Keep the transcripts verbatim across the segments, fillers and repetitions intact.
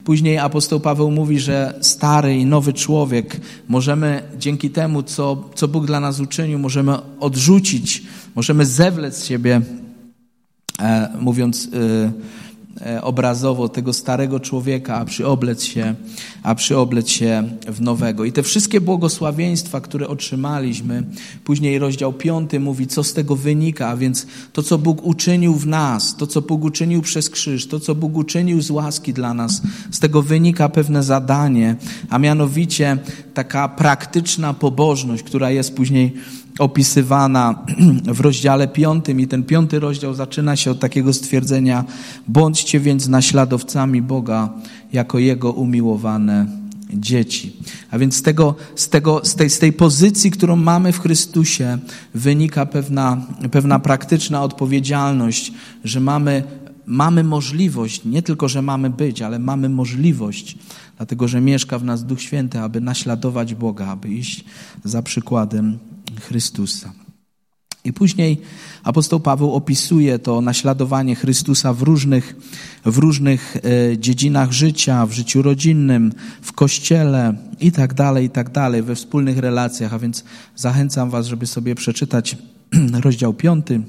Później apostoł Paweł mówi, że stary i nowy człowiek możemy dzięki temu, co, co Bóg dla nas uczynił, możemy odrzucić, możemy zewlec z siebie, e, mówiąc e, e, obrazowo, tego starego człowieka, a przyoblec się, a przyoblec się w nowego. I te wszystkie błogosławieństwa, które otrzymaliśmy, później rozdział piąty mówi, co z tego wynika, a więc to, co Bóg uczynił w nas, to, co Bóg uczynił przez krzyż, to, co Bóg uczynił z łaski dla nas, z tego wynika pewne zadanie, a mianowicie taka praktyczna pobożność, która jest później opisywana w rozdziale piątym i ten piąty rozdział zaczyna się od takiego stwierdzenia: bądźcie więc naśladowcami Boga jako Jego umiłowane dzieci. A więc z, tego, z, tego, z, tej, z tej pozycji, którą mamy w Chrystusie, wynika pewna, pewna praktyczna odpowiedzialność, że mamy, mamy możliwość, nie tylko, że mamy być, ale mamy możliwość, dlatego że mieszka w nas Duch Święty, aby naśladować Boga, aby iść za przykładem Chrystusa. I później apostoł Paweł opisuje to naśladowanie Chrystusa w różnych, w różnych e, dziedzinach życia, w życiu rodzinnym, w kościele i tak dalej, i tak dalej, we wspólnych relacjach. A więc zachęcam was, żeby sobie przeczytać rozdział piąty.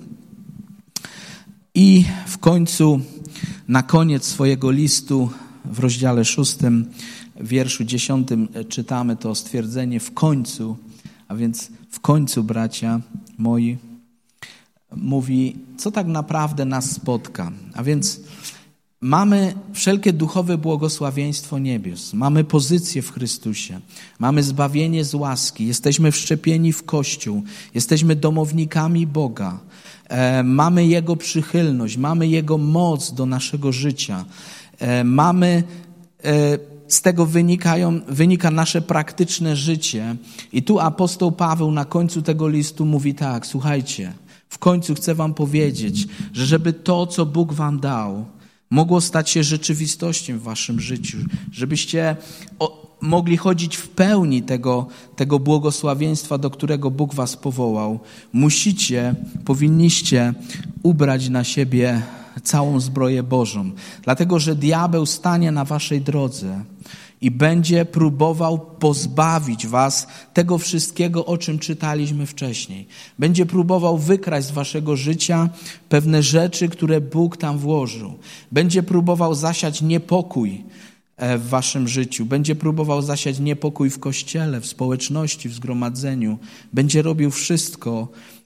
I w końcu, na koniec swojego listu, w rozdziale szóstym, w wierszu dziesiątym czytamy to stwierdzenie w końcu, a więc w końcu, bracia moi, mówi, co tak naprawdę nas spotka. A więc mamy wszelkie duchowe błogosławieństwo niebios, mamy pozycję w Chrystusie, mamy zbawienie z łaski, jesteśmy wszczepieni w Kościół, jesteśmy domownikami Boga, e, mamy Jego przychylność, mamy Jego moc do naszego życia, e, mamy... E, Z tego wynikają, wynika nasze praktyczne życie. I tu apostoł Paweł na końcu tego listu mówi tak, słuchajcie, w końcu chcę wam powiedzieć, że żeby to, co Bóg wam dał, mogło stać się rzeczywistością w waszym życiu, żebyście o, mogli chodzić w pełni tego, tego błogosławieństwa, do którego Bóg was powołał, musicie, powinniście ubrać na siebie całą zbroję Bożą. Dlatego, że diabeł stanie na waszej drodze i będzie próbował pozbawić was tego wszystkiego, o czym czytaliśmy wcześniej. Będzie próbował wykraść z waszego życia pewne rzeczy, które Bóg tam włożył. Będzie próbował zasiać niepokój w waszym życiu. Będzie próbował zasiać niepokój w kościele, w społeczności, w zgromadzeniu. Będzie robił wszystko,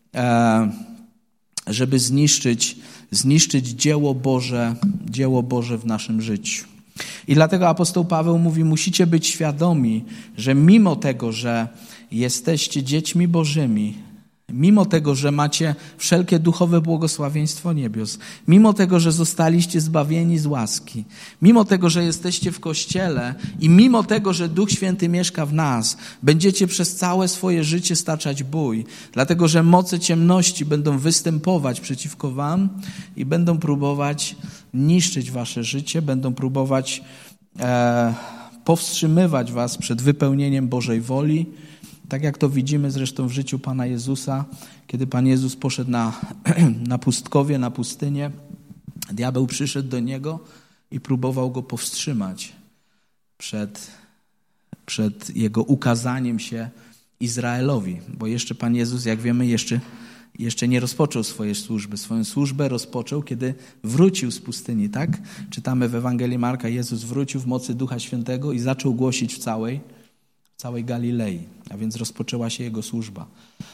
żeby zniszczyć, zniszczyć dzieło Boże, dzieło Boże w naszym życiu. I dlatego apostoł Paweł mówi, musicie być świadomi, że mimo tego, że jesteście dziećmi Bożymi, mimo tego, że macie wszelkie duchowe błogosławieństwo niebios, mimo tego, że zostaliście zbawieni z łaski, mimo tego, że jesteście w Kościele i mimo tego, że Duch Święty mieszka w nas, będziecie przez całe swoje życie staczać bój, dlatego że moce ciemności będą występować przeciwko wam i będą próbować niszczyć wasze życie, będą próbować e, powstrzymywać was przed wypełnieniem Bożej woli. Tak jak to widzimy zresztą w życiu Pana Jezusa, kiedy Pan Jezus poszedł na, na pustkowie, na pustynię, diabeł przyszedł do Niego i próbował Go powstrzymać przed, przed Jego ukazaniem się Izraelowi. Bo jeszcze Pan Jezus, jak wiemy, jeszcze, jeszcze nie rozpoczął swojej służby. Swoją służbę rozpoczął, kiedy wrócił z pustyni, tak? Czytamy w Ewangelii Marka, Jezus wrócił w mocy Ducha Świętego i zaczął głosić w całej całej Galilei, a więc rozpoczęła się Jego służba.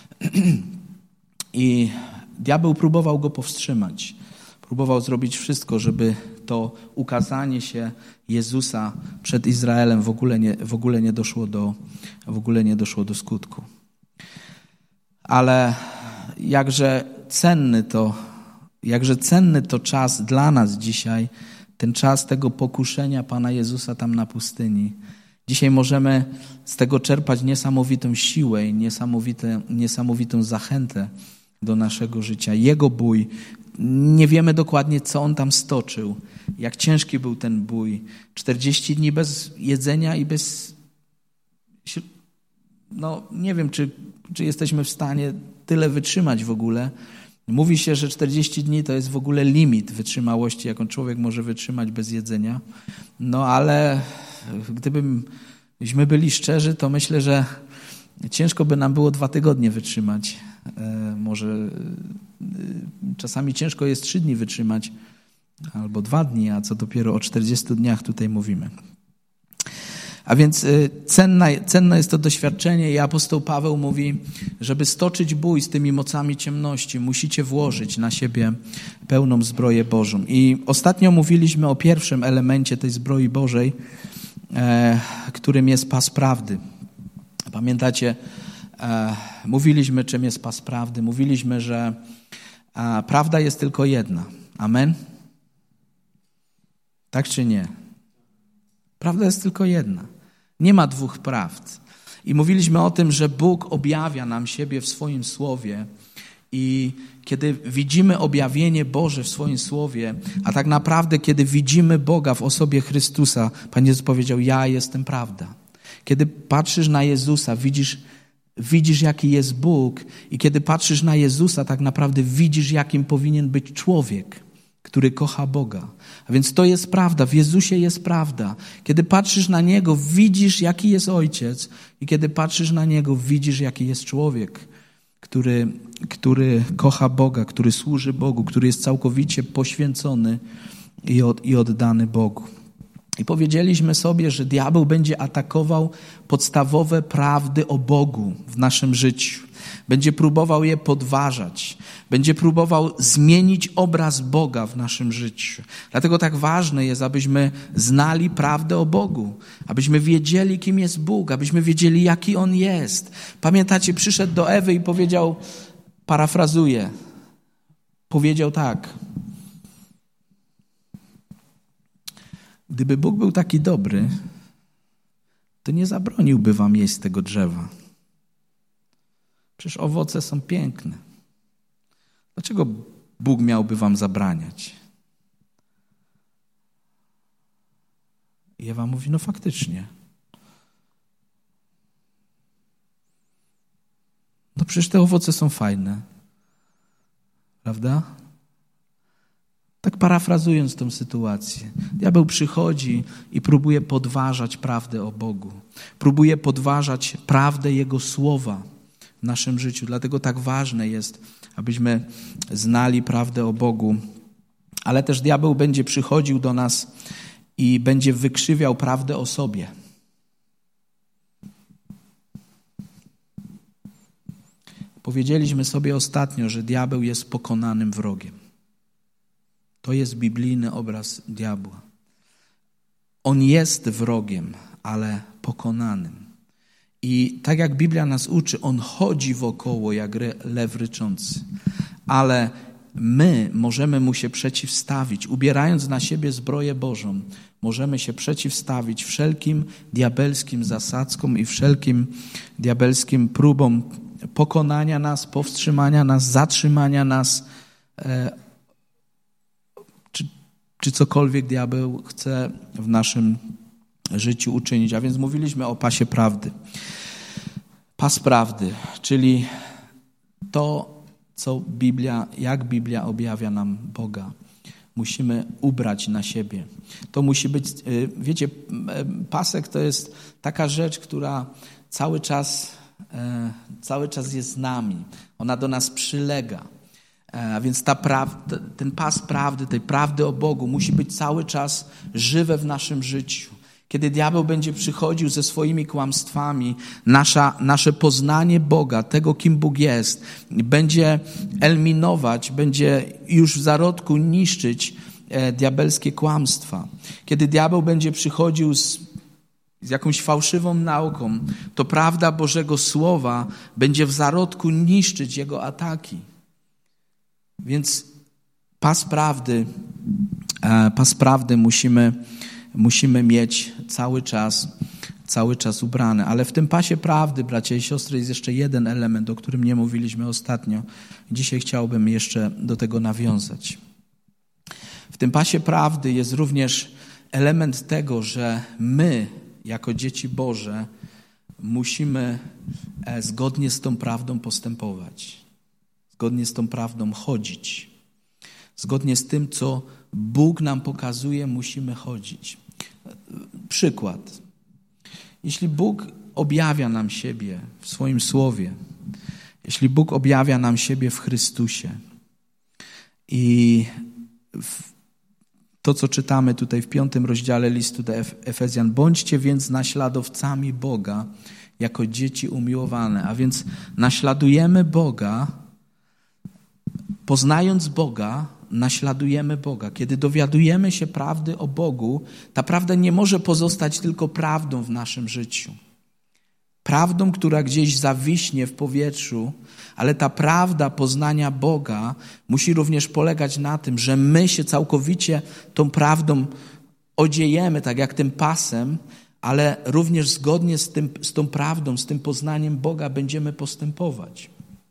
I diabeł próbował Go powstrzymać. Próbował zrobić wszystko, żeby to ukazanie się Jezusa przed Izraelem w ogóle nie, w ogóle nie doszło do, w ogóle nie doszło do skutku. Ale jakże cenny to, jakże cenny to czas dla nas dzisiaj, ten czas tego pokuszenia Pana Jezusa tam na pustyni. Dzisiaj możemy z tego czerpać niesamowitą siłę i niesamowite, niesamowitą zachętę do naszego życia. Jego bój, nie wiemy dokładnie, co on tam stoczył, jak ciężki był ten bój. czterdzieści dni bez jedzenia i bez... No nie wiem, czy, czy jesteśmy w stanie tyle wytrzymać w ogóle, Mówi się, że czterdzieści dni to jest w ogóle limit wytrzymałości, jaką człowiek może wytrzymać bez jedzenia. No ale gdybyśmy byli szczerzy, to myślę, że ciężko by nam było dwa tygodnie wytrzymać. E, może e, czasami ciężko jest trzy dni wytrzymać, albo dwa dni, a co dopiero o czterdziestu dniach tutaj mówimy. A więc cenna, cenne jest to doświadczenie i apostoł Paweł mówi, żeby stoczyć bój z tymi mocami ciemności, musicie włożyć na siebie pełną zbroję Bożą. I ostatnio mówiliśmy o pierwszym elemencie tej zbroi Bożej, e, którym jest pas prawdy. Pamiętacie, e, mówiliśmy, czym jest pas prawdy. Mówiliśmy, że e, prawda jest tylko jedna. Amen? Tak czy nie? Prawda jest tylko jedna. Nie ma dwóch prawd. I mówiliśmy o tym, że Bóg objawia nam siebie w swoim Słowie i kiedy widzimy objawienie Boże w swoim Słowie, a tak naprawdę kiedy widzimy Boga w osobie Chrystusa, Pan Jezus powiedział, ja jestem prawda. Kiedy patrzysz na Jezusa, widzisz, widzisz jaki jest Bóg i kiedy patrzysz na Jezusa, tak naprawdę widzisz, jakim powinien być człowiek, który kocha Boga. A więc to jest prawda, w Jezusie jest prawda. Kiedy patrzysz na Niego, widzisz, jaki jest Ojciec i kiedy patrzysz na Niego, widzisz, jaki jest człowiek, który, który kocha Boga, który służy Bogu, który jest całkowicie poświęcony i, od, i oddany Bogu. I powiedzieliśmy sobie, że diabeł będzie atakował podstawowe prawdy o Bogu w naszym życiu. Będzie próbował je podważać. Będzie próbował zmienić obraz Boga w naszym życiu. Dlatego tak ważne jest, abyśmy znali prawdę o Bogu. Abyśmy wiedzieli, kim jest Bóg. Abyśmy wiedzieli, jaki On jest. Pamiętacie, przyszedł do Ewy i powiedział, parafrazuję, powiedział tak. Gdyby Bóg był taki dobry, to nie zabroniłby wam jeść z tego drzewa. Przecież owoce są piękne. Dlaczego Bóg miałby wam zabraniać? I Ewa mówi, no faktycznie. No przecież te owoce są fajne. Prawda? Tak parafrazując tę sytuację. Diabeł przychodzi i próbuje podważać prawdę o Bogu. Próbuje podważać prawdę Jego Słowa w naszym życiu. Dlatego tak ważne jest, abyśmy znali prawdę o Bogu. Ale też diabeł będzie przychodził do nas i będzie wykrzywiał prawdę o sobie. Powiedzieliśmy sobie ostatnio, że diabeł jest pokonanym wrogiem. To jest biblijny obraz diabła. On jest wrogiem, ale pokonanym. I tak jak Biblia nas uczy, on chodzi wokoło jak lew ryczący. Ale my możemy mu się przeciwstawić. Ubierając na siebie zbroję Bożą, możemy się przeciwstawić wszelkim diabelskim zasadzkom i wszelkim diabelskim próbom pokonania nas, powstrzymania nas, zatrzymania nas, e, czy, czy cokolwiek diabeł chce w naszym życiu uczynić. A więc mówiliśmy o pasie prawdy. Pas prawdy, czyli to, co Biblia, jak Biblia objawia nam Boga, musimy ubrać na siebie. To musi być, wiecie, pasek to jest taka rzecz, która cały czas, cały czas jest z nami. Ona do nas przylega. A więc ta prawda, ten pas prawdy, tej prawdy o Bogu musi być cały czas żywe w naszym życiu. Kiedy diabeł będzie przychodził ze swoimi kłamstwami, nasza, nasze poznanie Boga, tego kim Bóg jest, będzie eliminować, będzie już w zarodku niszczyć e, diabelskie kłamstwa. Kiedy diabeł będzie przychodził z, z jakąś fałszywą nauką, to prawda Bożego Słowa będzie w zarodku niszczyć jego ataki. Więc pas prawdy, e, pas prawdy musimy Musimy mieć cały czas, cały czas ubrane. Ale w tym pasie prawdy, bracia i siostry, jest jeszcze jeden element, o którym nie mówiliśmy ostatnio. Dzisiaj chciałbym jeszcze do tego nawiązać. W tym pasie prawdy jest również element tego, że my, jako dzieci Boże, musimy zgodnie z tą prawdą postępować. zgodnie z tą prawdą chodzić. Zgodnie z tym, co Bóg nam pokazuje, musimy chodzić. Przykład. Jeśli Bóg objawia nam siebie w swoim Słowie, jeśli Bóg objawia nam siebie w Chrystusie i to, co czytamy tutaj w piątym rozdziale listu do Efezjan, bądźcie więc naśladowcami Boga jako dzieci umiłowane, a więc naśladujemy Boga, poznając Boga, naśladujemy Boga. Kiedy dowiadujemy się prawdy o Bogu, ta prawda nie może pozostać tylko prawdą w naszym życiu. Prawdą, która gdzieś zawiśnie w powietrzu, ale ta prawda poznania Boga musi również polegać na tym, że my się całkowicie tą prawdą odziejemy, tak jak tym pasem, ale również zgodnie z, tym, z tą prawdą, z tym poznaniem Boga będziemy postępować.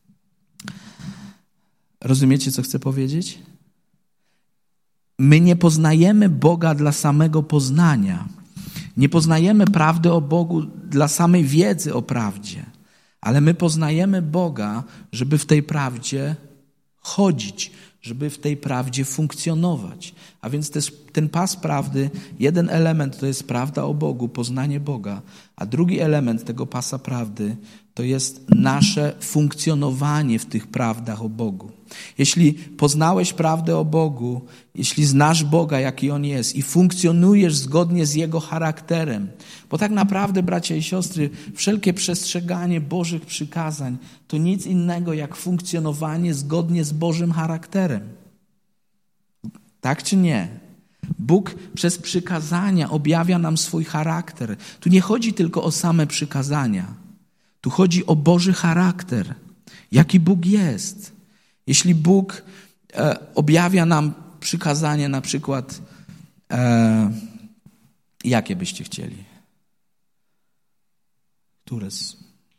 Rozumiecie, co chcę powiedzieć? My nie poznajemy Boga dla samego poznania. Nie poznajemy prawdy o Bogu dla samej wiedzy o prawdzie, ale my poznajemy Boga, żeby w tej prawdzie chodzić, żeby w tej prawdzie funkcjonować. A więc też ten pas prawdy, jeden element to jest prawda o Bogu, poznanie Boga, a drugi element tego pasa prawdy to jest nasze funkcjonowanie w tych prawdach o Bogu. Jeśli poznałeś prawdę o Bogu, jeśli znasz Boga, jaki On jest i funkcjonujesz zgodnie z Jego charakterem, bo tak naprawdę, bracia i siostry, wszelkie przestrzeganie Bożych przykazań to nic innego jak funkcjonowanie zgodnie z Bożym charakterem. Tak czy nie? Bóg przez przykazania objawia nam swój charakter. Tu nie chodzi tylko o same przykazania. Tu chodzi o Boży charakter. Jaki Bóg jest. Jeśli Bóg e, objawia nam przykazanie na przykład, e, jakie byście chcieli? Które z...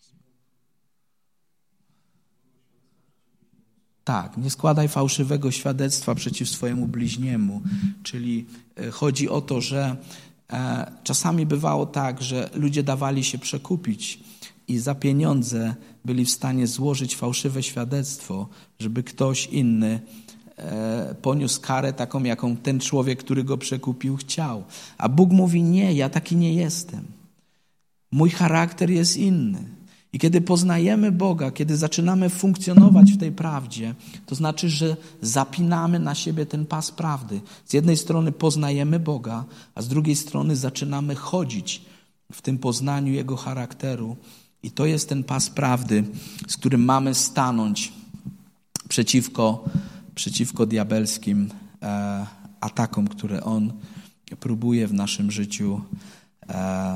Tak, nie składaj fałszywego świadectwa przeciw swojemu bliźniemu. Czyli chodzi o to, że e, czasami bywało tak, że ludzie dawali się przekupić i za pieniądze byli w stanie złożyć fałszywe świadectwo, żeby ktoś inny e, poniósł karę taką, jaką ten człowiek, który go przekupił, chciał. A Bóg mówi, nie, ja taki nie jestem. Mój charakter jest inny. I kiedy poznajemy Boga, kiedy zaczynamy funkcjonować w tej prawdzie, to znaczy, że zapinamy na siebie ten pas prawdy. Z jednej strony poznajemy Boga, a z drugiej strony zaczynamy chodzić w tym poznaniu Jego charakteru. I to jest ten pas prawdy, z którym mamy stanąć przeciwko, przeciwko diabelskim e, atakom, które On próbuje w naszym życiu e,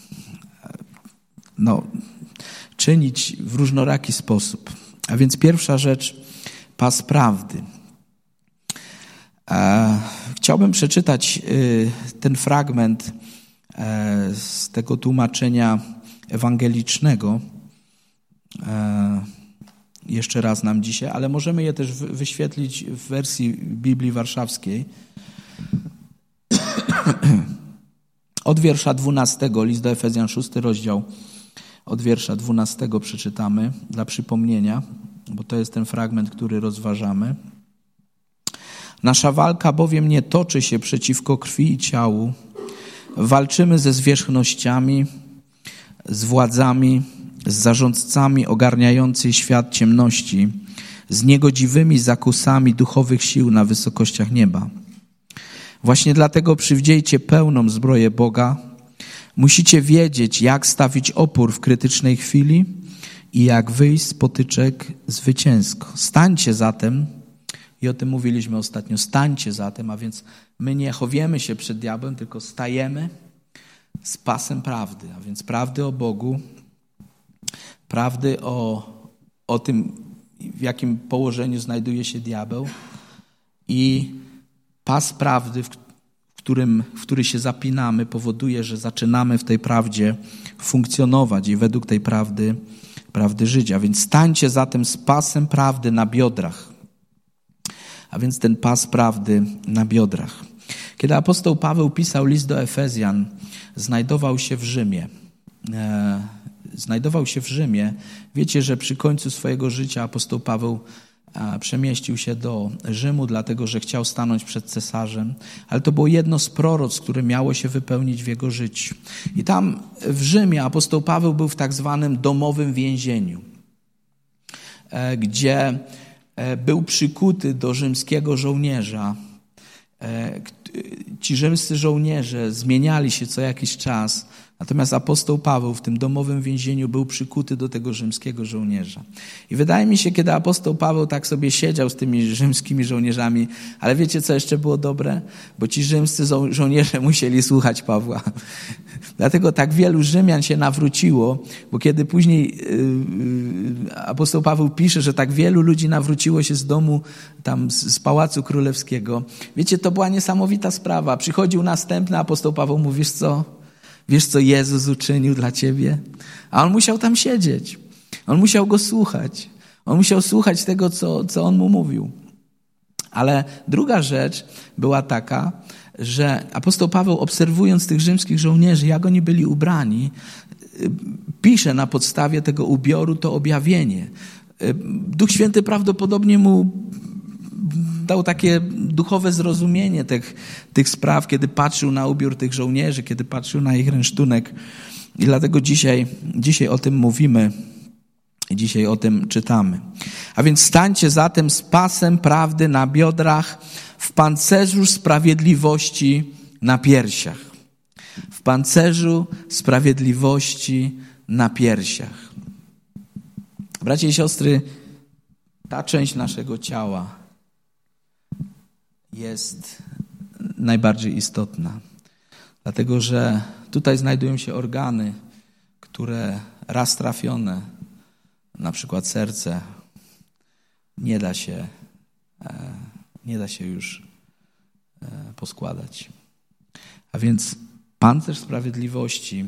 no, czynić w różnoraki sposób. A więc pierwsza rzecz, pas prawdy. E, chciałbym przeczytać y, ten fragment e, z tego tłumaczenia ewangelicznego. E, jeszcze raz nam dzisiaj, ale możemy je też wyświetlić w wersji Biblii Warszawskiej. Od wiersza dwunastego, list do Efezjan, szósty rozdział, od wiersza dwunastego przeczytamy dla przypomnienia, bo to jest ten fragment, który rozważamy. Nasza walka bowiem nie toczy się przeciwko krwi i ciału. Walczymy ze zwierzchnościami, z władzami, z zarządcami ogarniającymi świat ciemności, z niegodziwymi zakusami duchowych sił na wysokościach nieba. Właśnie dlatego przywdziejcie pełną zbroję Boga. Musicie wiedzieć, jak stawić opór w krytycznej chwili i jak wyjść z potyczek zwycięsko. Stańcie zatem, i o tym mówiliśmy ostatnio, stańcie zatem, a więc my nie chowiemy się przed diabłem, tylko stajemy z pasem prawdy, a więc prawdy o Bogu, prawdy o, o tym, w jakim położeniu znajduje się diabeł i pas prawdy, w którym, w który się zapinamy, powoduje, że zaczynamy w tej prawdzie funkcjonować i według tej prawdy, prawdy żyć. A więc stańcie zatem z pasem prawdy na biodrach. A więc ten pas prawdy na biodrach. Kiedy apostoł Paweł pisał list do Efezjan, znajdował się w Rzymie. E, znajdował się w Rzymie. Wiecie, że przy końcu swojego życia apostoł Paweł przemieścił się do Rzymu, dlatego że chciał stanąć przed cesarzem, ale to było jedno z proroctw, które miało się wypełnić w jego życiu. I tam w Rzymie apostoł Paweł był w tak zwanym domowym więzieniu, gdzie był przykuty do rzymskiego żołnierza. Ci rzymscy żołnierze zmieniali się co jakiś czas, natomiast apostoł Paweł w tym domowym więzieniu był przykuty do tego rzymskiego żołnierza. I wydaje mi się, kiedy apostoł Paweł tak sobie siedział z tymi rzymskimi żołnierzami, ale wiecie, co jeszcze było dobre? Bo ci rzymscy żo- żołnierze musieli słuchać Pawła. Dlatego tak wielu Rzymian się nawróciło, bo kiedy później yy, apostoł Paweł pisze, że tak wielu ludzi nawróciło się z domu, tam z, z Pałacu Królewskiego. Wiecie, to była niesamowita sprawa. Przychodził następny apostoł Paweł, mówisz co? Wiesz, co Jezus uczynił dla ciebie? A on musiał tam siedzieć. On musiał go słuchać. On musiał słuchać tego, co, co on mu mówił. Ale druga rzecz była taka, że apostoł Paweł, obserwując tych rzymskich żołnierzy, jak oni byli ubrani, pisze na podstawie tego ubioru to objawienie. Duch Święty prawdopodobnie mu dał takie duchowe zrozumienie tych, tych spraw, kiedy patrzył na ubiór tych żołnierzy, kiedy patrzył na ich rynsztunek. I dlatego dzisiaj, dzisiaj o tym mówimy i dzisiaj o tym czytamy. A więc stańcie zatem z pasem prawdy na biodrach, w pancerzu sprawiedliwości na piersiach. W pancerzu sprawiedliwości na piersiach. Bracia i siostry, ta część naszego ciała jest najbardziej istotna. Dlatego, że tutaj znajdują się organy, które raz trafione, na przykład serce, nie da się, nie da się już poskładać. A więc pancerz sprawiedliwości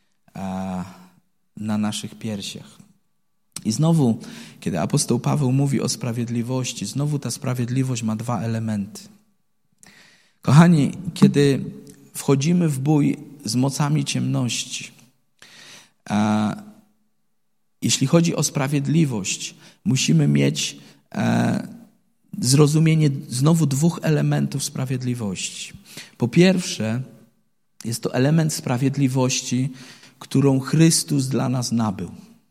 na naszych piersiach. I znowu, kiedy apostoł Paweł mówi o sprawiedliwości, znowu ta sprawiedliwość ma dwa elementy. Kochani, kiedy wchodzimy w bój z mocami ciemności, a jeśli chodzi o sprawiedliwość, musimy mieć e, zrozumienie znowu dwóch elementów sprawiedliwości. Po pierwsze, jest to element sprawiedliwości, którą Chrystus dla nas nabył.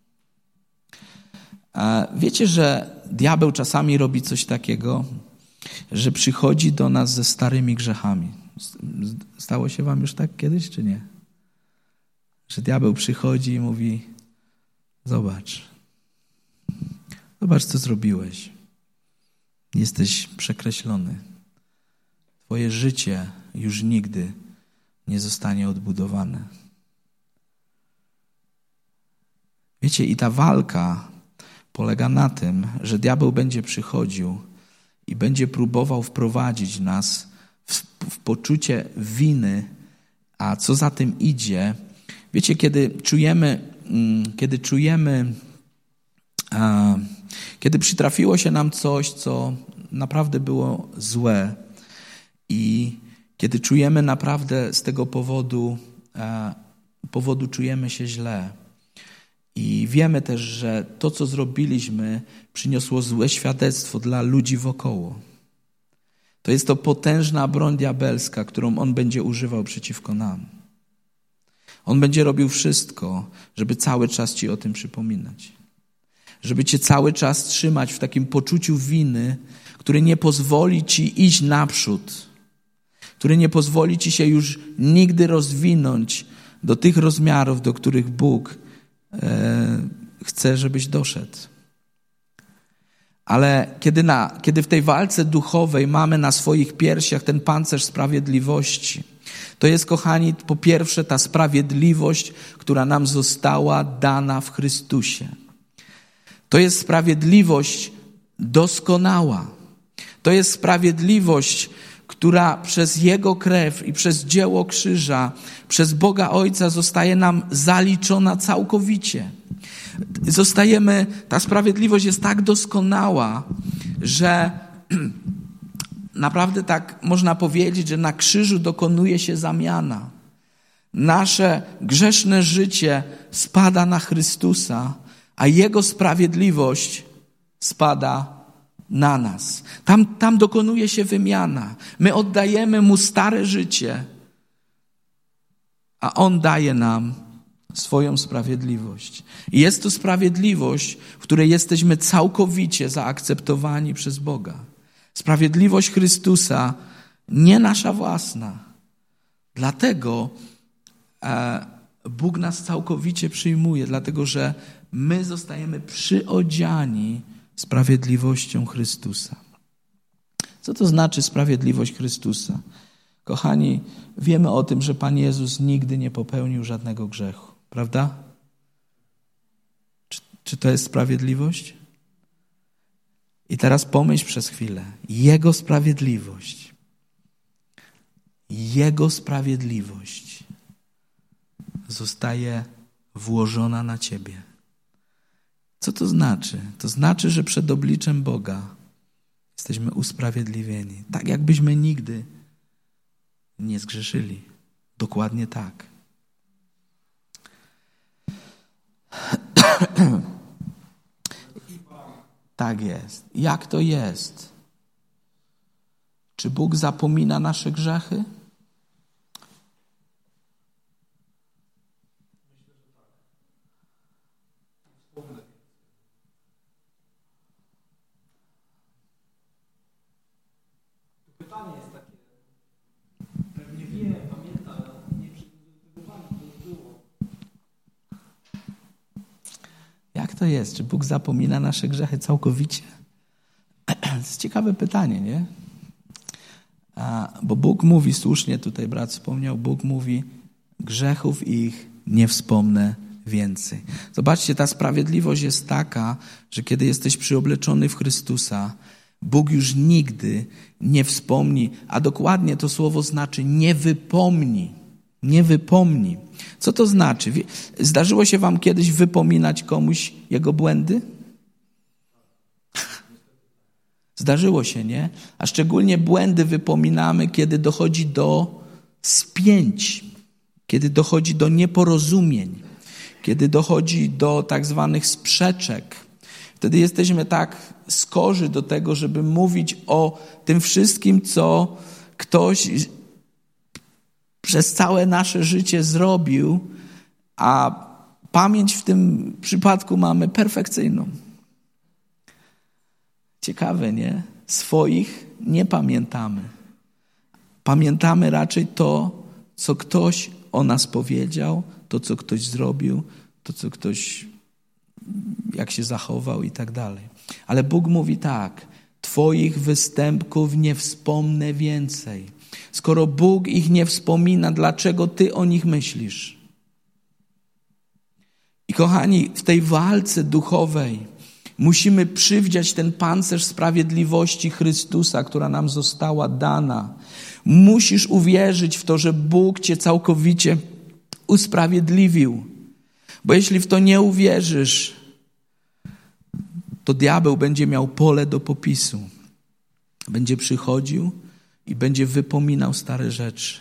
E, wiecie, że diabeł czasami robi coś takiego, że przychodzi do nas ze starymi grzechami. Stało się wam już tak kiedyś, czy nie? Że diabeł przychodzi i mówi: zobacz, zobacz, co zrobiłeś. Jesteś przekreślony. Twoje życie już nigdy nie zostanie odbudowane. Wiecie, i ta walka polega na tym, że diabeł będzie przychodził i będzie próbował wprowadzić nas w, w poczucie winy, a co za tym idzie. Wiecie, kiedy czujemy, kiedy czujemy, a, kiedy przytrafiło się nam coś, co naprawdę było złe i kiedy czujemy naprawdę z tego powodu, a, powodu czujemy się źle. I wiemy też, że to, co zrobiliśmy, przyniosło złe świadectwo dla ludzi wokoło. To jest to potężna broń diabelska, którą on będzie używał przeciwko nam. On będzie robił wszystko, żeby cały czas ci o tym przypominać. Żeby cię cały czas trzymać w takim poczuciu winy, które nie pozwoli ci iść naprzód. Które nie pozwoli ci się już nigdy rozwinąć do tych rozmiarów, do których Bóg chce, żebyś doszedł. Ale kiedy, na, kiedy w tej walce duchowej mamy na swoich piersiach ten pancerz sprawiedliwości, to jest, kochani, po pierwsze ta sprawiedliwość, która nam została dana w Chrystusie. To jest sprawiedliwość doskonała. To jest sprawiedliwość, która przez Jego krew i przez dzieło krzyża, przez Boga Ojca zostaje nam zaliczona całkowicie. Zostajemy, ta sprawiedliwość jest tak doskonała, że naprawdę tak można powiedzieć, że na krzyżu dokonuje się zamiana. Nasze grzeszne życie spada na Chrystusa, a Jego sprawiedliwość spada na nas. Tam, tam dokonuje się wymiana. My oddajemy Mu stare życie, a On daje nam swoją sprawiedliwość. I jest to sprawiedliwość, w której jesteśmy całkowicie zaakceptowani przez Boga. Sprawiedliwość Chrystusa, nie nasza własna. Dlatego e, Bóg nas całkowicie przyjmuje, dlatego że my zostajemy przyodziani sprawiedliwością Chrystusa. Co to znaczy sprawiedliwość Chrystusa? Kochani, wiemy o tym, że Pan Jezus nigdy nie popełnił żadnego grzechu, prawda? Czy, czy to jest sprawiedliwość? I teraz pomyśl przez chwilę. Jego sprawiedliwość. Jego sprawiedliwość zostaje włożona na ciebie. Co to znaczy? To znaczy, że przed obliczem Boga jesteśmy usprawiedliwieni. Tak jakbyśmy nigdy nie zgrzeszyli. Dokładnie tak. Tak jest. Jak to jest? Czy Bóg zapomina nasze grzechy? Pytanie jest takie, pewnie wie, pamięta, ale nie przygotowywany, to już było. Jak to jest? Czy Bóg zapomina nasze grzechy całkowicie? To jest ciekawe pytanie, nie? A, bo Bóg mówi, słusznie tutaj brat wspomniał, Bóg mówi, grzechów ich nie wspomnę więcej. Zobaczcie, ta sprawiedliwość jest taka, że kiedy jesteś przyobleczony w Chrystusa, Bóg już nigdy nie wspomni, a dokładnie to słowo znaczy nie wypomni. Nie wypomni. Co to znaczy? Zdarzyło się wam kiedyś wypominać komuś jego błędy? Zdarzyło się, nie? A szczególnie błędy wypominamy, kiedy dochodzi do spięć, kiedy dochodzi do nieporozumień, kiedy dochodzi do tak zwanych sprzeczek. Wtedy jesteśmy tak skorzy do tego, żeby mówić o tym wszystkim, co ktoś przez całe nasze życie zrobił, a pamięć w tym przypadku mamy perfekcyjną. Ciekawe, nie? Swoich nie pamiętamy. Pamiętamy raczej to, co ktoś o nas powiedział, to, co ktoś zrobił, to, co ktoś, jak się zachował i tak dalej. Ale Bóg mówi tak, twoich występków nie wspomnę więcej. Skoro Bóg ich nie wspomina, dlaczego ty o nich myślisz? I kochani, w tej walce duchowej musimy przywdziać ten pancerz sprawiedliwości Chrystusa, która nam została dana. Musisz uwierzyć w to, że Bóg cię całkowicie usprawiedliwił. Bo jeśli w to nie uwierzysz, to diabeł będzie miał pole do popisu. Będzie przychodził i będzie wypominał stare rzeczy.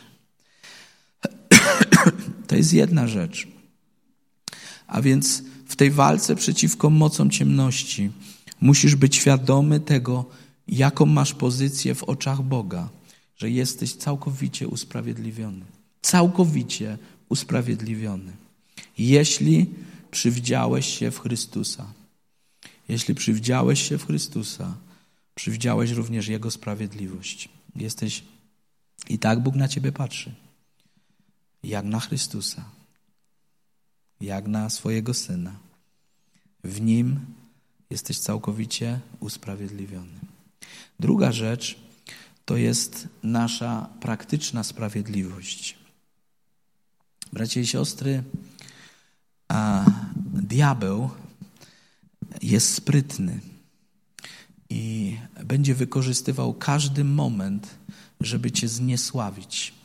To jest jedna rzecz. A więc w tej walce przeciwko mocom ciemności musisz być świadomy tego, jaką masz pozycję w oczach Boga, że jesteś całkowicie usprawiedliwiony. Całkowicie usprawiedliwiony. Jeśli przywdziałeś się w Chrystusa. Jeśli przywdziałeś się w Chrystusa, przywdziałeś również Jego sprawiedliwość. Jesteś, i tak Bóg na ciebie patrzy. Jak na Chrystusa. Jak na swojego Syna. W Nim jesteś całkowicie usprawiedliwiony. Druga rzecz to jest nasza praktyczna sprawiedliwość. Bracia i siostry, a diabeł jest sprytny i będzie wykorzystywał każdy moment, żeby cię zniesławić,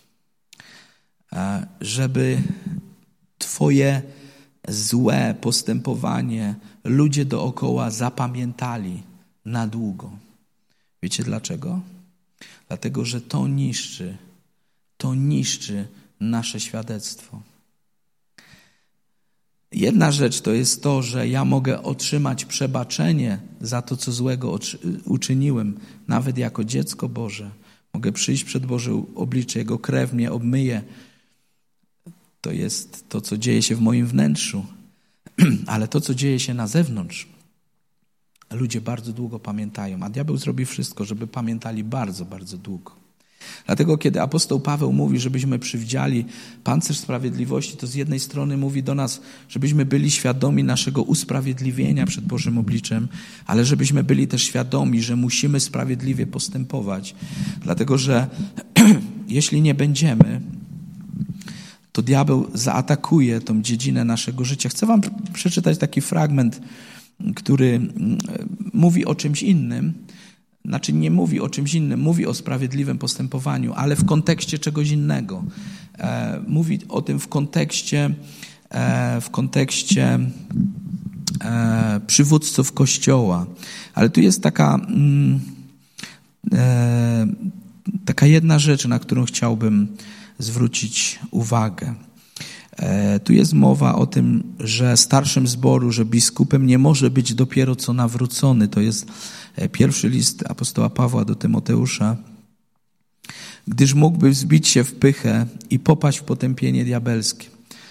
żeby twoje złe postępowanie ludzie dookoła zapamiętali na długo. Wiecie dlaczego? Dlatego, że to niszczy, to niszczy nasze świadectwo. Jedna rzecz to jest to, że ja mogę otrzymać przebaczenie za to, co złego uczyniłem, nawet jako dziecko Boże. Mogę przyjść przed Boże oblicze, Jego krew mnie obmyje. To jest to, co dzieje się w moim wnętrzu. Ale to, co dzieje się na zewnątrz, ludzie bardzo długo pamiętają, a diabeł zrobi wszystko, żeby pamiętali bardzo, bardzo długo. Dlatego, kiedy apostoł Paweł mówi, żebyśmy przywdziali pancerz sprawiedliwości, to z jednej strony mówi do nas, żebyśmy byli świadomi naszego usprawiedliwienia przed Bożym obliczem, ale żebyśmy byli też świadomi, że musimy sprawiedliwie postępować. Dlatego, że jeśli nie będziemy, to diabeł zaatakuje tą dziedzinę naszego życia. Chcę wam przeczytać taki fragment, który mówi o czymś innym. Znaczy nie mówi o czymś innym, mówi o sprawiedliwym postępowaniu, ale w kontekście czegoś innego. E, mówi o tym w kontekście, e, w kontekście e, przywódców Kościoła. Ale tu jest taka, mm, e, taka jedna rzecz, na którą chciałbym zwrócić uwagę. E, tu jest mowa o tym, że starszym zboru, że biskupem nie może być dopiero co nawrócony. To jest pierwszy list apostoła Pawła do Tymoteusza. Gdyż mógłby wzbić się w pychę i popaść w potępienie diabelskie.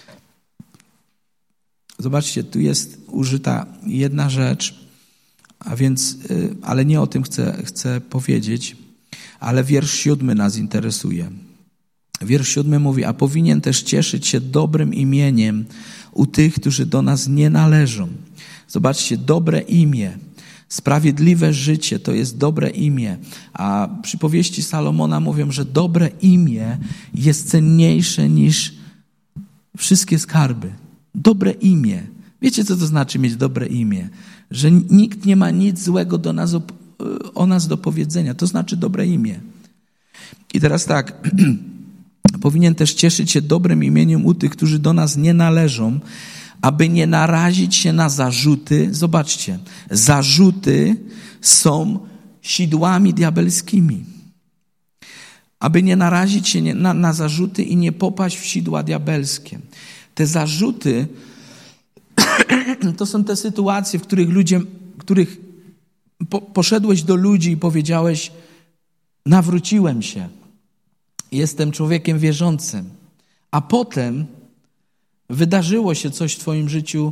Zobaczcie, tu jest użyta jedna rzecz, a więc, ale nie o tym chcę, chcę powiedzieć, ale wiersz siódmy nas interesuje. Wiersz siódmy mówi, a powinien też cieszyć się dobrym imieniem u tych, którzy do nas nie należą. Zobaczcie, dobre imię, sprawiedliwe życie to jest dobre imię. A przypowieści Salomona mówią, że dobre imię jest cenniejsze niż wszystkie skarby. Dobre imię. Wiecie, co to znaczy mieć dobre imię? Że nikt nie ma nic złego do nas, o nas do powiedzenia. To znaczy dobre imię. I teraz tak... Powinien też cieszyć się dobrym imieniem u tych, którzy do nas nie należą, aby nie narazić się na zarzuty. Zobaczcie, zarzuty są sidłami diabelskimi. Aby nie narazić się na, na zarzuty i nie popaść w sidła diabelskie. Te zarzuty to są te sytuacje, w których ludzie, których po, poszedłeś do ludzi i powiedziałeś, nawróciłem się. Jestem człowiekiem wierzącym. A potem wydarzyło się coś w twoim życiu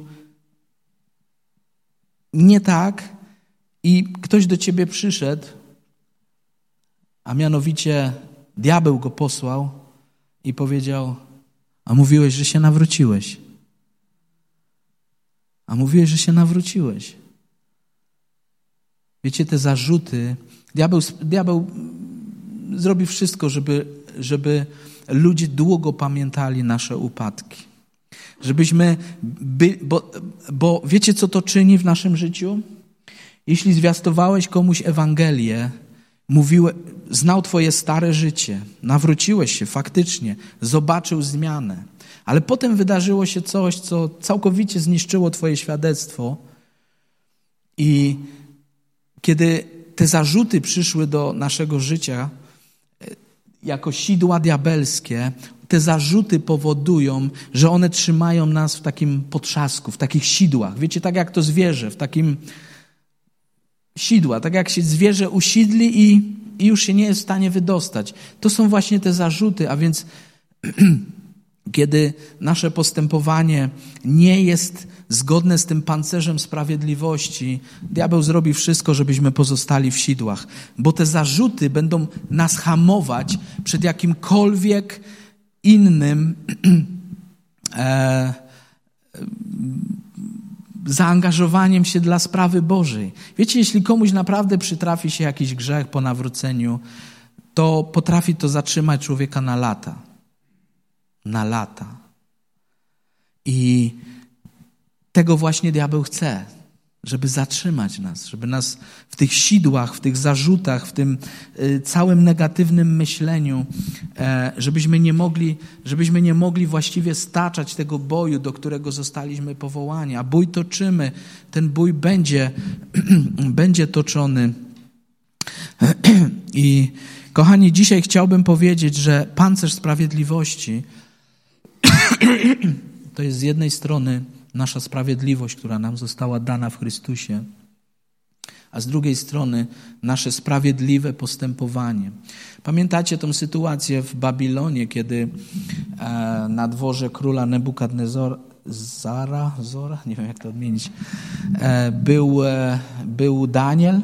nie tak i ktoś do ciebie przyszedł, a mianowicie diabeł go posłał i powiedział, a mówiłeś, że się nawróciłeś. A mówiłeś, że się nawróciłeś. Wiecie, te zarzuty, diabeł, diabeł zrobi wszystko, żeby, żeby ludzie długo pamiętali nasze upadki. Żebyśmy byli, bo, bo wiecie, co to czyni w naszym życiu? Jeśli zwiastowałeś komuś Ewangelię, mówiłeś, znał twoje stare życie, nawróciłeś się faktycznie, zobaczył zmianę, ale potem wydarzyło się coś, co całkowicie zniszczyło twoje świadectwo i kiedy te zarzuty przyszły do naszego życia jako sidła diabelskie, te zarzuty powodują, że one trzymają nas w takim potrzasku, w takich sidłach. Wiecie, tak jak to zwierzę, w takim sidła, tak jak się zwierzę usidli i, i już się nie jest w stanie wydostać. To są właśnie te zarzuty, a więc kiedy nasze postępowanie nie jest zgodne z tym pancerzem sprawiedliwości, diabeł zrobi wszystko, żebyśmy pozostali w sidłach, bo te zarzuty będą nas hamować przed jakimkolwiek innym e, zaangażowaniem się dla sprawy Bożej. Wiecie, jeśli komuś naprawdę przytrafi się jakiś grzech po nawróceniu, to potrafi to zatrzymać człowieka na lata. Na lata. I tego właśnie diabeł chce, żeby zatrzymać nas, żeby nas w tych sidłach, w tych zarzutach, w tym y, całym negatywnym myśleniu, e, żebyśmy nie mogli, żebyśmy nie mogli właściwie staczać tego boju, do którego zostaliśmy powołani. A bój toczymy, ten bój będzie, będzie toczony. I kochani, dzisiaj chciałbym powiedzieć, że pancerz sprawiedliwości to jest z jednej strony nasza sprawiedliwość, która nam została dana w Chrystusie, a z drugiej strony nasze sprawiedliwe postępowanie. Pamiętacie tę sytuację w Babilonie, kiedy na dworze króla Nebukadnezora, Zara, Zora, nie wiem jak to odmienić, był, był Daniel,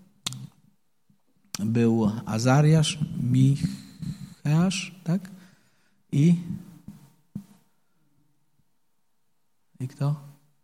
był Azariasz, Micheasz, tak? I, i kto?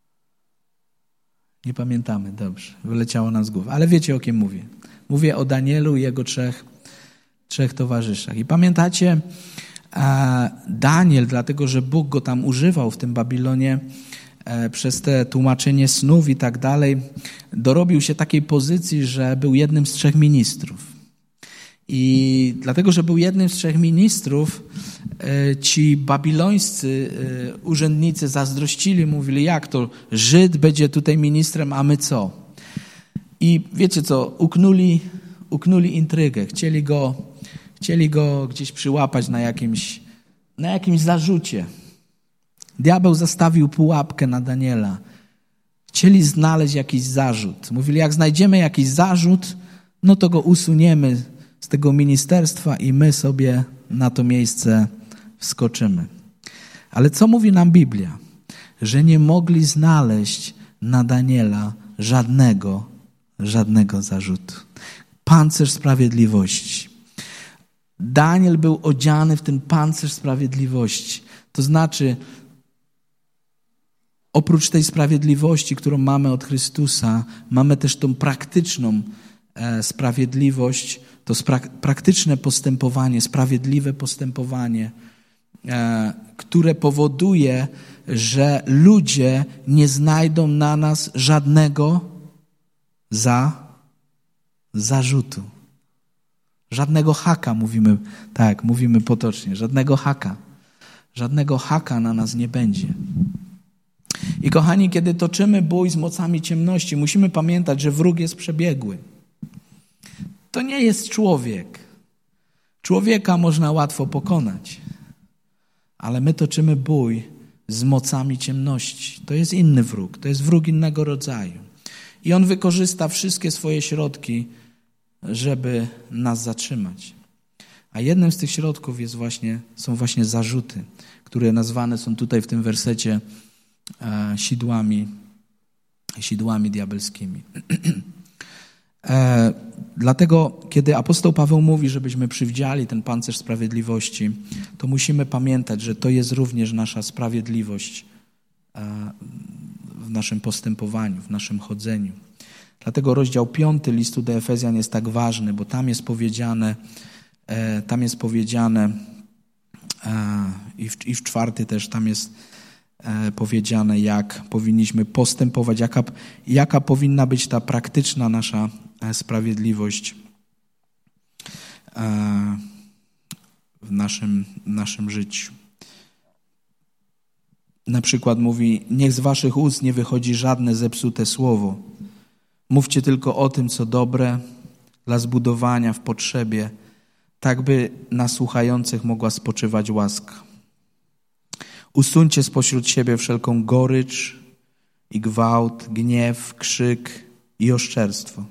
Nie pamiętamy, dobrze, wyleciało nam z głowy. Ale wiecie, o kim mówię. Mówię o Danielu i jego trzech, trzech towarzyszach. I pamiętacie, Daniel, dlatego że Bóg go tam używał w tym Babilonie przez te tłumaczenie snów i tak dalej, dorobił się takiej pozycji, że był jednym z trzech ministrów. I dlatego, że był jednym z trzech ministrów, ci babilońscy urzędnicy zazdrościli, mówili, jak to Żyd będzie tutaj ministrem, a my co? I wiecie co, uknuli, uknuli intrygę, chcieli go, chcieli go gdzieś przyłapać na jakimś, na jakimś zarzucie. Diabeł zastawił pułapkę na Daniela. Chcieli znaleźć jakiś zarzut. Mówili, jak znajdziemy jakiś zarzut, no to go usuniemy z tego ministerstwa i my sobie na to miejsce wskoczymy. Ale co mówi nam Biblia? Że nie mogli znaleźć na Daniela żadnego, żadnego zarzutu. Pancerz sprawiedliwości. Daniel był odziany w ten pancerz sprawiedliwości. To znaczy, oprócz tej sprawiedliwości, którą mamy od Chrystusa, mamy też tą praktyczną e, sprawiedliwość, to spra- praktyczne postępowanie, sprawiedliwe postępowanie, e, które powoduje, że ludzie nie znajdą na nas żadnego za, zarzutu. Żadnego haka, mówimy, tak, mówimy potocznie, żadnego haka. Żadnego haka na nas nie będzie. I kochani, kiedy toczymy bój z mocami ciemności, musimy pamiętać, że wróg jest przebiegły. To nie jest człowiek. Człowieka można łatwo pokonać, ale my toczymy bój z mocami ciemności. To jest inny wróg, to jest wróg innego rodzaju. I on wykorzysta wszystkie swoje środki, żeby nas zatrzymać. A jednym z tych środków jest właśnie, są właśnie zarzuty, które nazwane są tutaj w tym wersecie e, sidłami, sidłami diabelskimi. e, dlatego, kiedy apostoł Paweł mówi, żebyśmy przywdziali ten pancerz sprawiedliwości, to musimy pamiętać, że to jest również nasza sprawiedliwość e, w naszym postępowaniu, w naszym chodzeniu. Dlatego rozdział piąty listu do Efezjan jest tak ważny, bo tam jest powiedziane, e, tam jest powiedziane e, i, w, i w czwarty też tam jest e, powiedziane, jak powinniśmy postępować, jaka, jaka powinna być ta praktyczna nasza sprawiedliwość e, w naszym, naszym życiu. Na przykład mówi, niech z waszych ust nie wychodzi żadne zepsute słowo. Mówcie tylko o tym, co dobre, dla zbudowania w potrzebie, tak by na słuchających mogła spoczywać łaska. Usuńcie spośród siebie wszelką gorycz i gwałt, gniew, krzyk i oszczerstwo.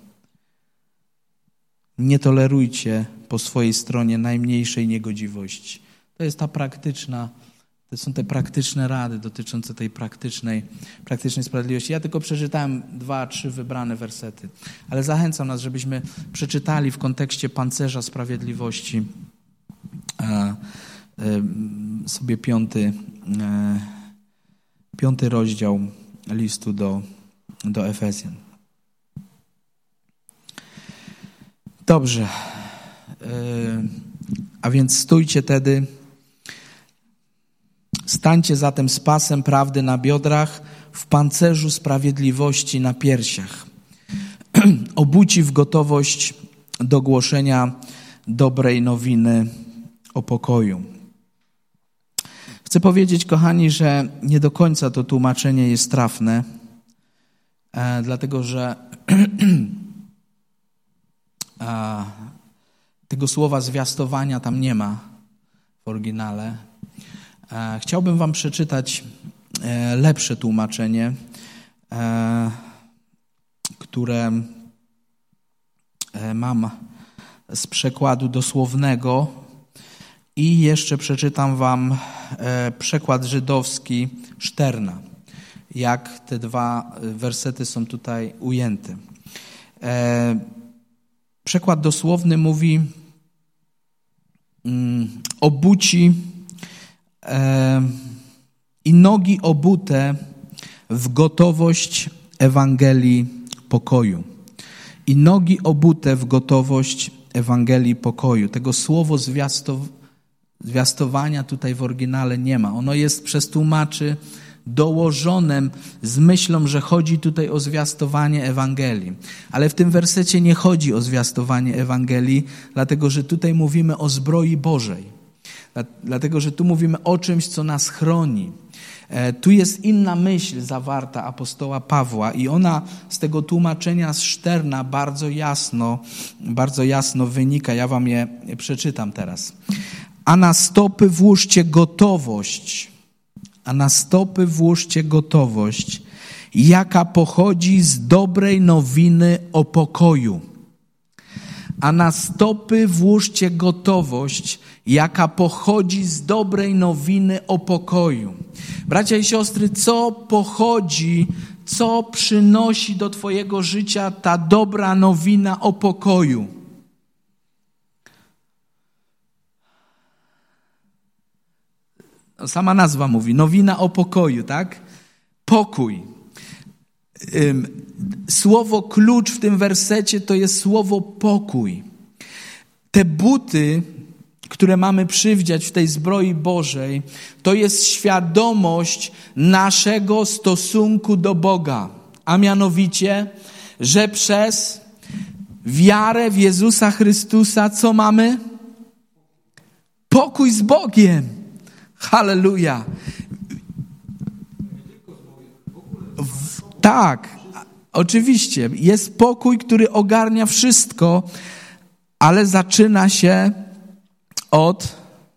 Nie tolerujcie po swojej stronie najmniejszej niegodziwości. To jest ta praktyczna To są te praktyczne rady dotyczące tej praktycznej, praktycznej sprawiedliwości. Ja tylko przeczytałem dwa, trzy wybrane wersety, ale zachęcam nas, żebyśmy przeczytali w kontekście pancerza sprawiedliwości e, e, sobie piąty, e, piąty rozdział listu do, do Efezjan. Dobrze. E, a więc stójcie tedy. Stańcie zatem z pasem prawdy na biodrach, w pancerzu sprawiedliwości na piersiach. Obuci w gotowość do głoszenia dobrej nowiny o pokoju. Chcę powiedzieć, kochani, że nie do końca to tłumaczenie jest trafne, e, dlatego że e, tego słowa zwiastowania tam nie ma w oryginale. Chciałbym wam przeczytać lepsze tłumaczenie, które mam z przekładu dosłownego i jeszcze przeczytam wam przekład żydowski Szterna, jak te dwa wersety są tutaj ujęte. Przekład dosłowny mówi: obuci i nogi obute w gotowość Ewangelii pokoju. I nogi obute w gotowość Ewangelii pokoju. Tego słowo zwiastow- zwiastowania tutaj w oryginale nie ma. Ono jest przez tłumaczy dołożonym z myślą, że chodzi tutaj o zwiastowanie Ewangelii. Ale w tym wersecie nie chodzi o zwiastowanie Ewangelii, dlatego że tutaj mówimy o zbroi Bożej. Dlatego że tu mówimy o czymś, co nas chroni. Tu jest inna myśl zawarta apostoła Pawła i ona z tego tłumaczenia z Szterna bardzo jasno, bardzo jasno wynika. Ja wam je przeczytam teraz. A na stopy włóżcie gotowość, a na stopy włóżcie gotowość, jaka pochodzi z dobrej nowiny o pokoju. A na stopy włóżcie gotowość, jaka pochodzi z dobrej nowiny o pokoju. Bracia i siostry, co pochodzi, co przynosi do twojego życia ta dobra nowina o pokoju? Sama nazwa mówi, nowina o pokoju, tak? Pokój. Słowo klucz w tym wersecie to jest słowo pokój. Te buty, które mamy przywdziać w tej zbroi Bożej, to jest świadomość naszego stosunku do Boga. A mianowicie, że przez wiarę w Jezusa Chrystusa co mamy? Pokój z Bogiem. Halleluja. W, tak, oczywiście. Jest pokój, który ogarnia wszystko, ale zaczyna się od,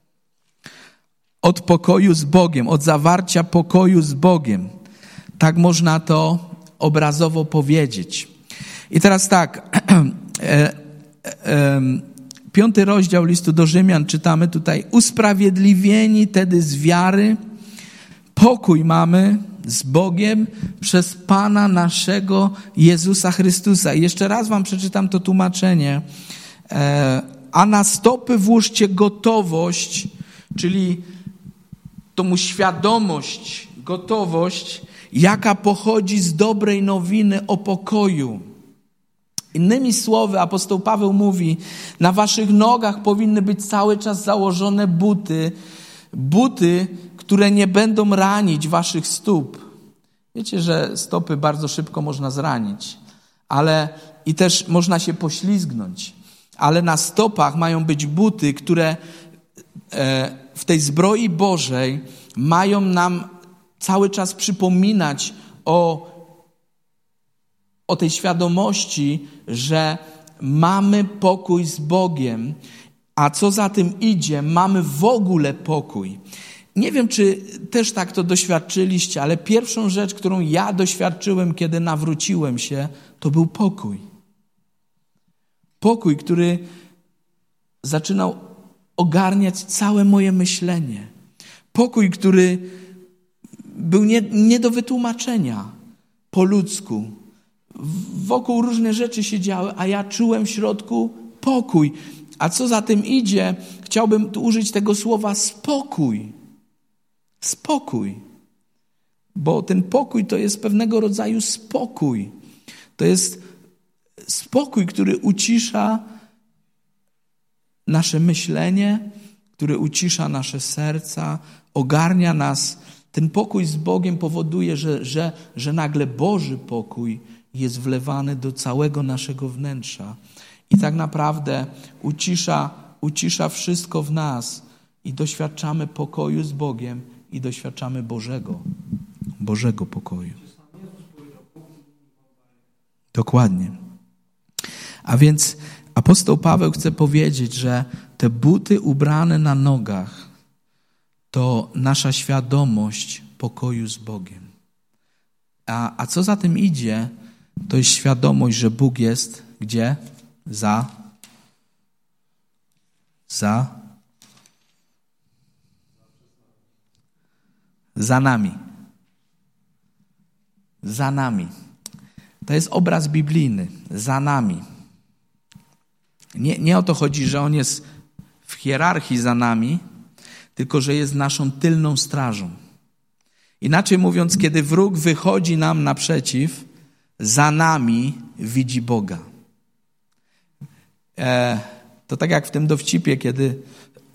od pokoju z Bogiem, od zawarcia pokoju z Bogiem. Tak można to obrazowo powiedzieć. I teraz tak, e, e, piąty rozdział listu do Rzymian czytamy tutaj: usprawiedliwieni tedy z wiary, pokój mamy z Bogiem przez Pana naszego Jezusa Chrystusa. I jeszcze raz wam przeczytam to tłumaczenie. E, a na stopy włóżcie gotowość, czyli tą świadomość, gotowość, jaka pochodzi z dobrej nowiny o pokoju. Innymi słowy, apostoł Paweł mówi: na waszych nogach powinny być cały czas założone buty, buty, które nie będą ranić waszych stóp. Wiecie, że stopy bardzo szybko można zranić, ale i też można się poślizgnąć. Ale na stopach mają być buty, które w tej zbroi Bożej mają nam cały czas przypominać o, o tej świadomości, że mamy pokój z Bogiem, a co za tym idzie, mamy w ogóle pokój. Nie wiem, czy też tak to doświadczyliście, ale pierwszą rzecz, którą ja doświadczyłem, kiedy nawróciłem się, to był pokój. Pokój, który zaczynał ogarniać całe moje myślenie. Pokój, który był nie, nie do wytłumaczenia po ludzku. Wokół różne rzeczy się działy, a ja czułem w środku pokój. A co za tym idzie, chciałbym tu użyć tego słowa spokój. Spokój. Bo ten pokój to jest pewnego rodzaju spokój. To jest spokój, który ucisza nasze myślenie, który ucisza nasze serca, ogarnia nas. Ten pokój z Bogiem powoduje, że, że, że nagle Boży pokój jest wlewany do całego naszego wnętrza. I tak naprawdę ucisza, ucisza wszystko w nas i doświadczamy pokoju z Bogiem i doświadczamy Bożego, Bożego pokoju. Dokładnie. A więc apostoł Paweł chce powiedzieć, że te buty ubrane na nogach to nasza świadomość pokoju z Bogiem. A, a co za tym idzie, to jest świadomość, że Bóg jest gdzie? Za. Za. Za nami. Za nami. To jest obraz biblijny. Za nami. Nie, nie o to chodzi, że On jest w hierarchii za nami, tylko że jest naszą tylną strażą. Inaczej mówiąc, kiedy wróg wychodzi nam naprzeciw, za nami widzi Boga. E, to tak jak w tym dowcipie, kiedy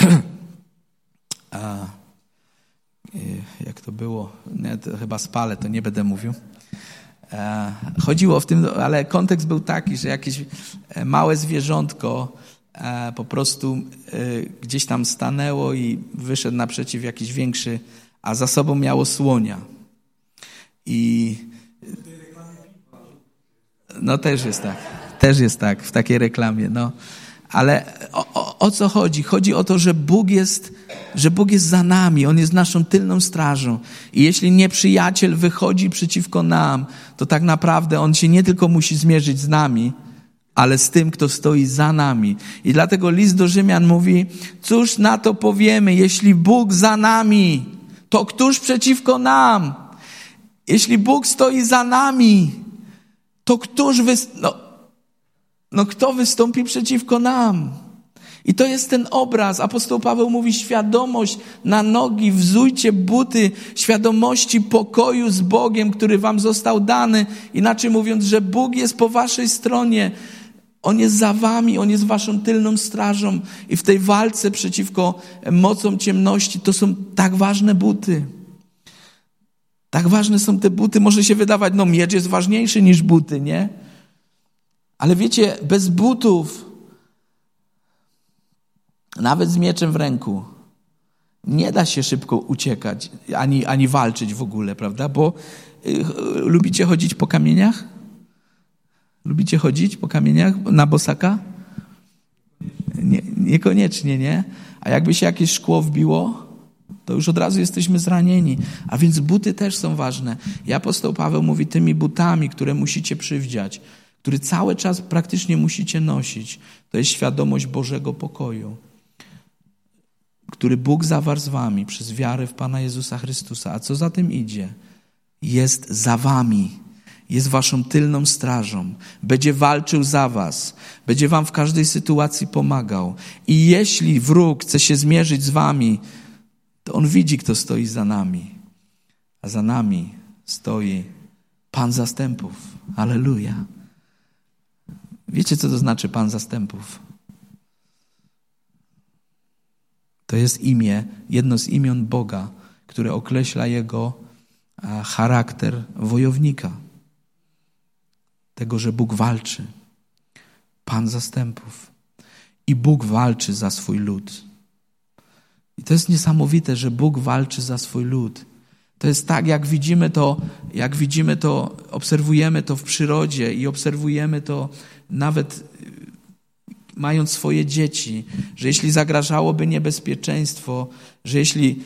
a, e, jak to było? Nie, to chyba spalę, to nie będę mówił. E, chodziło w tym, ale kontekst był taki, że jakieś małe zwierzątko e, po prostu e, gdzieś tam stanęło i wyszedł naprzeciw jakiś większy, a za sobą miało słonia. I no też jest tak. Też jest tak w takiej reklamie. No. Ale o, o, o co chodzi? Chodzi o to, że Bóg jest, że Bóg jest za nami. On jest naszą tylną strażą. I jeśli nieprzyjaciel wychodzi przeciwko nam, to tak naprawdę on się nie tylko musi zmierzyć z nami, ale z tym, kto stoi za nami. I dlatego list do Rzymian mówi, cóż na to powiemy, jeśli Bóg za nami, to któż przeciwko nam? Jeśli Bóg stoi za nami, to któż wys... no, no kto wystąpi przeciwko nam? I to jest ten obraz. Apostoł Paweł mówi, świadomość na nogi, wzujcie buty świadomości pokoju z Bogiem, który wam został dany. Inaczej mówiąc, że Bóg jest po waszej stronie. On jest za wami, On jest waszą tylną strażą. I w tej walce przeciwko mocom ciemności to są tak ważne buty. Tak ważne są te buty. Może się wydawać, no miecz jest ważniejszy niż buty, nie? Ale wiecie, bez butów, nawet z mieczem w ręku, nie da się szybko uciekać, ani, ani walczyć w ogóle, prawda? Bo y, lubicie chodzić po kamieniach? Lubicie chodzić po kamieniach na bosaka? Nie, niekoniecznie, nie? A jakby się jakieś szkło wbiło, to już od razu jesteśmy zranieni. A więc buty też są ważne. I apostoł Paweł mówi, tymi butami, które musicie przywdziać, który cały czas praktycznie musicie nosić, to jest świadomość Bożego pokoju, który Bóg zawarł z wami przez wiarę w Pana Jezusa Chrystusa. A co za tym idzie? Jest za wami. Jest waszą tylną strażą. Będzie walczył za was. Będzie wam w każdej sytuacji pomagał. I jeśli wróg chce się zmierzyć z wami, to on widzi, kto stoi za nami. A za nami stoi Pan zastępów. Alleluja. Wiecie, co to znaczy Pan zastępów? To jest imię, jedno z imion Boga, które określa Jego charakter wojownika. Tego, że Bóg walczy. Pan zastępów. I Bóg walczy za swój lud. I to jest niesamowite, że Bóg walczy za swój lud. To jest tak, jak widzimy to, jak widzimy to, obserwujemy to w przyrodzie i obserwujemy to nawet mając swoje dzieci, że jeśli zagrażałoby niebezpieczeństwo, że jeśli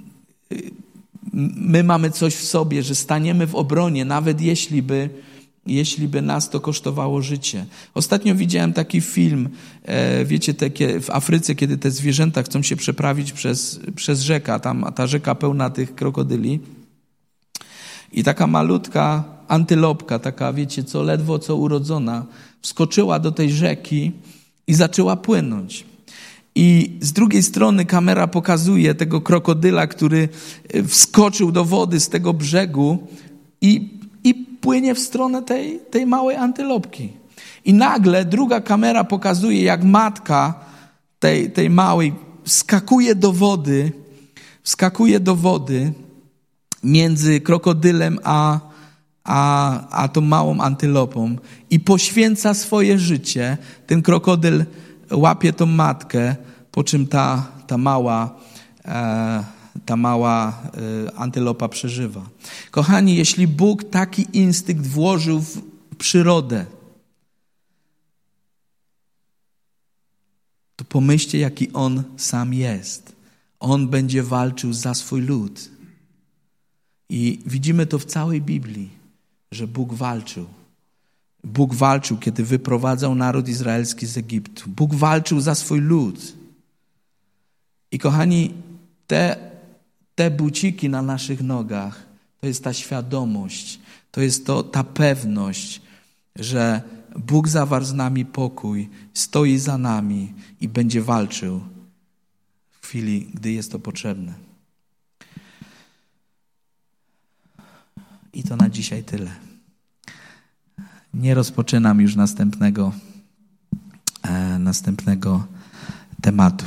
my mamy coś w sobie, że staniemy w obronie, nawet jeśli by, jeśli by nas to kosztowało życie. Ostatnio widziałem taki film, wiecie, takie w Afryce, kiedy te zwierzęta chcą się przeprawić przez, przez rzekę, tam ta rzeka pełna tych krokodyli i taka malutka antylopka, taka wiecie co, ledwo co urodzona, wskoczyła do tej rzeki i zaczęła płynąć. I z drugiej strony kamera pokazuje tego krokodyla, który wskoczył do wody z tego brzegu i, i płynie w stronę tej, tej małej antylopki. I nagle druga kamera pokazuje, jak matka tej, tej małej wskakuje do wody, wskakuje do wody między krokodylem a, a, a tą małą antylopą i poświęca swoje życie. Ten krokodyl łapie tą matkę, po czym ta, ta mała, e, ta mała e, antylopa przeżywa. Kochani, jeśli Bóg taki instynkt włożył w przyrodę, to pomyślcie, jaki On sam jest. On będzie walczył za swój lud. I widzimy to w całej Biblii, że Bóg walczył. Bóg walczył, kiedy wyprowadzał naród izraelski z Egiptu. Bóg walczył za swój lud. I kochani, te, te buciki na naszych nogach, to jest ta świadomość, to jest to, ta pewność, że Bóg zawarł z nami pokój, stoi za nami i będzie walczył w chwili, gdy jest to potrzebne. I to na dzisiaj tyle. Nie rozpoczynam już następnego, e, następnego tematu.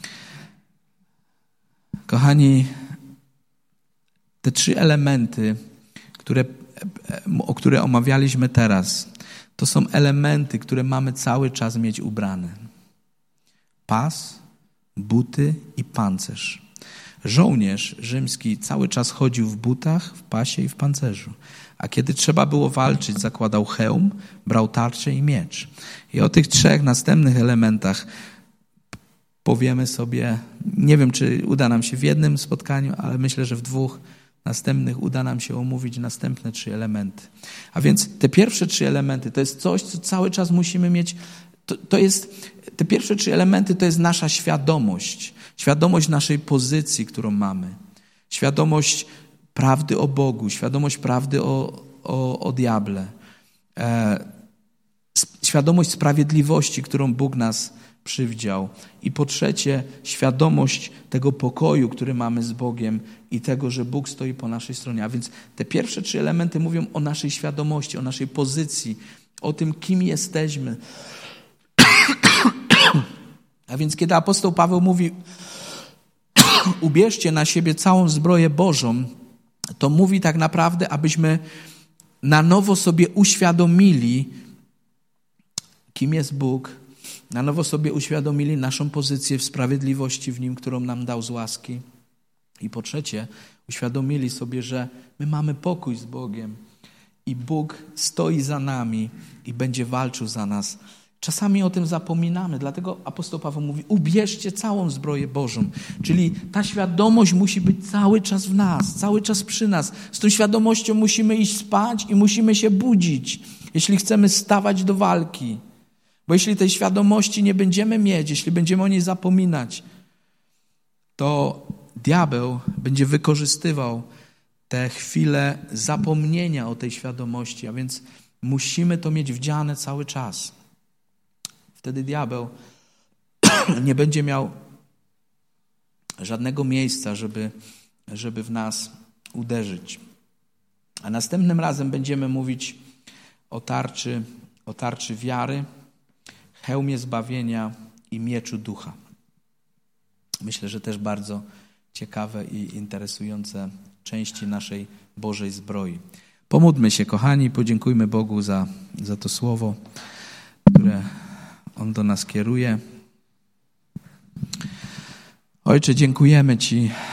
Kochani, te trzy elementy, które, o które omawialiśmy teraz, to są elementy, które mamy cały czas mieć ubrane. Pas, buty i pancerz. Żołnierz rzymski cały czas chodził w butach, w pasie i w pancerzu. A kiedy trzeba było walczyć, zakładał hełm, brał tarczę i miecz. I o tych trzech następnych elementach powiemy sobie, nie wiem, czy uda nam się w jednym spotkaniu, ale myślę, że w dwóch następnych uda nam się omówić następne trzy elementy. A więc te pierwsze trzy elementy to jest coś, co cały czas musimy mieć. To, to jest, te pierwsze trzy elementy to jest nasza świadomość. Świadomość naszej pozycji, którą mamy. Świadomość prawdy o Bogu, świadomość prawdy o, o, o diable. E, świadomość sprawiedliwości, którą Bóg nas przywdział. I po trzecie, świadomość tego pokoju, który mamy z Bogiem i tego, że Bóg stoi po naszej stronie. A więc te pierwsze trzy elementy mówią o naszej świadomości, o naszej pozycji, o tym, kim jesteśmy. A więc kiedy apostoł Paweł mówi, ubierzcie na siebie całą zbroję Bożą, to mówi tak naprawdę, abyśmy na nowo sobie uświadomili, kim jest Bóg, na nowo sobie uświadomili naszą pozycję w sprawiedliwości w Nim, którą nam dał z łaski. I po trzecie, uświadomili sobie, że my mamy pokój z Bogiem i Bóg stoi za nami i będzie walczył za nas. Czasami o tym zapominamy, dlatego apostoł Paweł mówi, ubierzcie całą zbroję Bożą. Czyli ta świadomość musi być cały czas w nas, cały czas przy nas. Z tą świadomością musimy iść spać i musimy się budzić, jeśli chcemy stawać do walki. Bo jeśli tej świadomości nie będziemy mieć, jeśli będziemy o niej zapominać, to diabeł będzie wykorzystywał te chwile zapomnienia o tej świadomości, a więc musimy to mieć wdziane cały czas. Wtedy diabeł nie będzie miał żadnego miejsca, żeby, żeby w nas uderzyć. A następnym razem będziemy mówić o tarczy, o tarczy wiary, hełmie zbawienia i mieczu ducha. Myślę, że też bardzo ciekawe i interesujące części naszej Bożej zbroi. Pomódlmy się, kochani, podziękujmy Bogu za, za to słowo, które On do nas kieruje. Ojcze, dziękujemy Ci